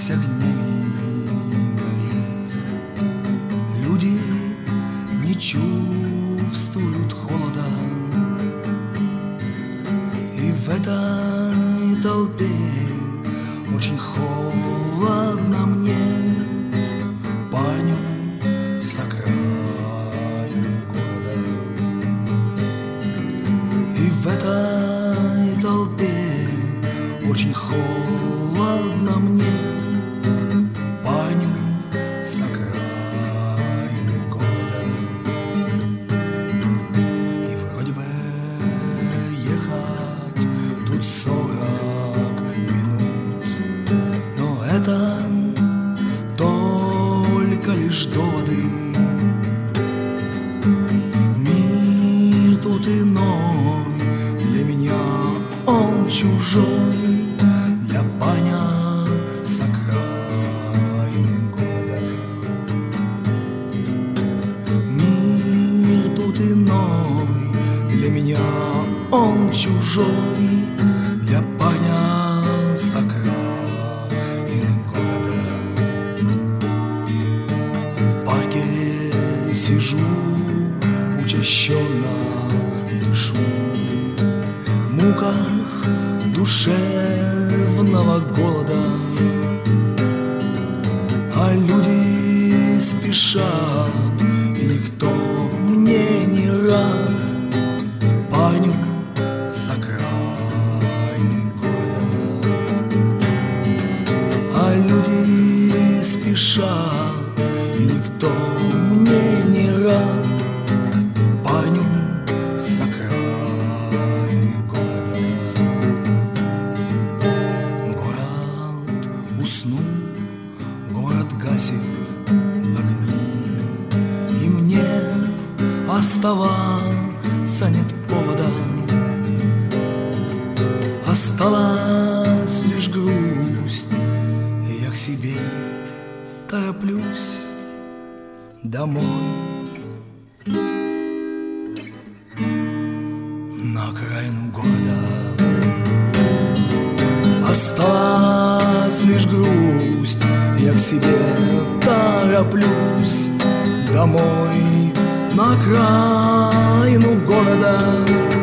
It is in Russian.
весь огнями горит. Люди не чувствуют холода, и в этой толпе очень холодно мне, парню с окраины города. И в этой толпе очень холодно мне, парню с окраины города. И вроде бы ехать тут 40 минут, но это только лишь доводы. Мир тут иной, для меня он чужой, для парня с окраины города. Мир тут иной, для меня он чужой, для парня с окраины города. В парке сижу, учащенно дышу, в муках душевного голода, а люди спешат, и никто мне не рад, парню с окраины города. А люди спешат, и никто мне не рад, парню с окраины города. Город уснул, город гасит огни, и мне оставаться нет повода. Осталась лишь грусть, и я к себе тороплюсь домой, на окраину города. Осталась лишь грусть, я к себе тороплюсь домой, на окраину города.